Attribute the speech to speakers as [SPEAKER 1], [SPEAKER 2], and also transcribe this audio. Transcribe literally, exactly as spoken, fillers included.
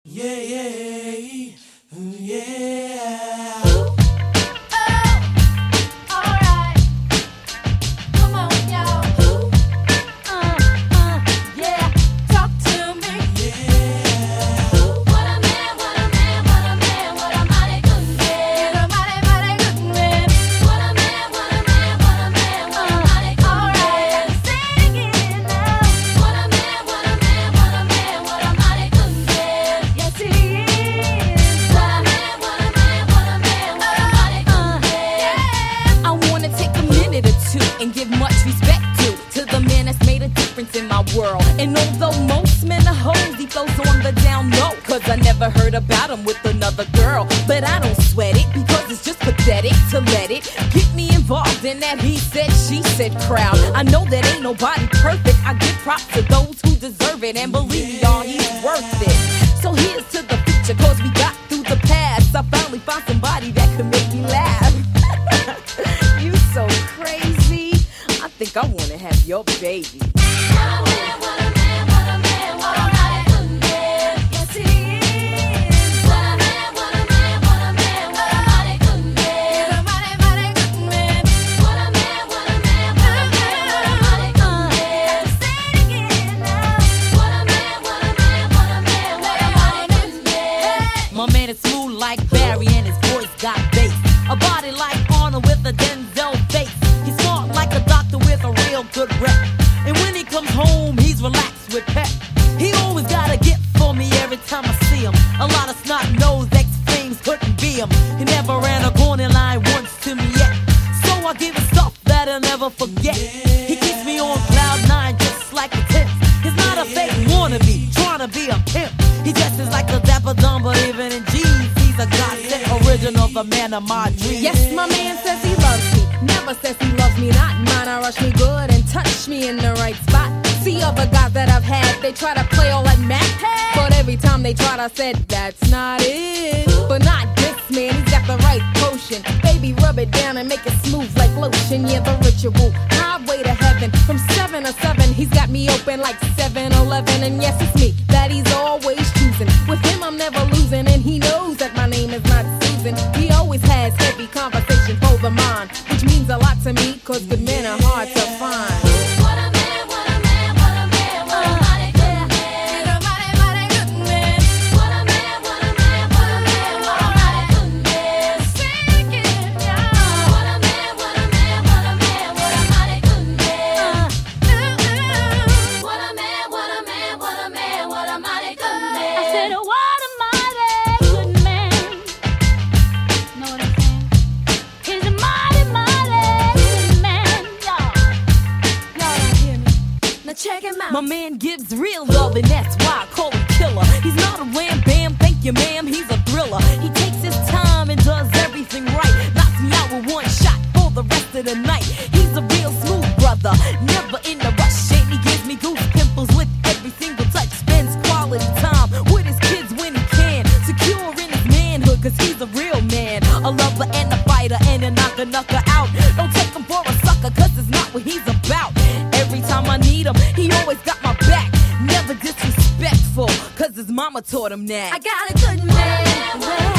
[SPEAKER 1] Yeah, yeah, yeah.
[SPEAKER 2] And give much respect to to the man that's made a difference in my world. And although most men are hoes, he flows on the down low, cause I never heard about him with another girl. But I don't sweat it, because it's just pathetic to let it get me involved in that he said, she said crowd. I know that ain't nobody perfect. I give props to those who deserve it, and believe y'all, he's worth it. So here's to the future, cause we got through the past. I finally found somebody that could make me laugh. You so crazy, I think I wanna have your baby. What a man, what a man, what a man, what a mighty good man. Yes, he is. What a man, what a man, what a man, what a mighty good man. He's a mighty, mighty good man. What a man, what a man, what a man, what a mighty good man. Say it again now. What a man, what a man, what a man, what a mighty good man. My man is smooth like Barry and his voice got bass. A body like Arnold with a Denzel face. He's smart like a doctor with a real good rep. And when he comes home, he's relaxed with pep. He always got a gift for me every time I see him. A lot of snot-nosed ex-flames couldn't be him. He never ran a corner line once to me yet. So I give him stuff that I'll never forget. He keeps me on cloud nine just like a tip. He's not a fake wannabe, trying to be a pimp. He dresses like a dapper dumb, but even in jeans, he's a godsend original, the man of my dreams.
[SPEAKER 3] Yes, my man says he loves me. Never says he loves me not. Mine, I rush me good and touch me in the right spot. See other guys that I've had, they try to play all that Mac. But every time they tried, I said, that's not it. But not this man, he's got the right potion. Baby, rub it down and make it smooth like lotion. Yeah, the ritual, highway to heaven. From seven to seven, he's got me open like seven eleven. And yes, it's me that he's always choosing. With him, I'm never losing. And he knows that my name is not Susan. He always has heavy conversation for the mind, which means a lot to me, cause good men are hard to find.
[SPEAKER 2] What a man, what a man, what a man, what a mighty good man. He's a mighty, mighty good man. What a man, what a man, what a man, what a mighty good man. Sing it again, y'all. What a man, what a man, what a man, what a mighty good man. What a man, what a man, what a man, what a mighty good man. I said, what a mighty good man. Know what I'm saying? He's a mighty, mighty good man, y'all. Y'all don't hear me. Now check him out. My man gives real love, and that's why I call him killer. He's not a wham bam, thank you ma'am, he's a thriller. He takes his time and does everything right. Knocks me out with one shot for the rest of the night. He's a real smooth brother, never in a rush. And he gives me goose pimples with every single touch. Spends quality time with his kids when he can. Secure in his manhood, cause he's a real man. A lover and a fighter and a knocker knocker out. Don't take him for a sucker, cause it's not what he's about. Every time I need him, he always got my back. Never disrespectful, cause his mama taught him that. I got a good man.